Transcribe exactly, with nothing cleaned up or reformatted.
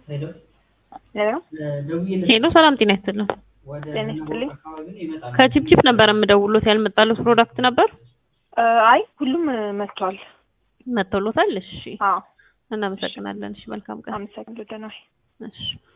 ሄሎ ሄሎ ሄሎ ሰላም ጤና ይስጥልኝ። ጤና ይስጥልኝ። ከቺፕቺፕ ነበር የምደውልሎት ያልመጣለው ፕሮዳክት ነበር? አይ ሁሉም መጥቷል። መጥቶሎታል? እሺ አዎ እናመሰግናለን። እሺ መልካም ቀን። አመሰግናለሁ። ደህና ነኝ። እሺ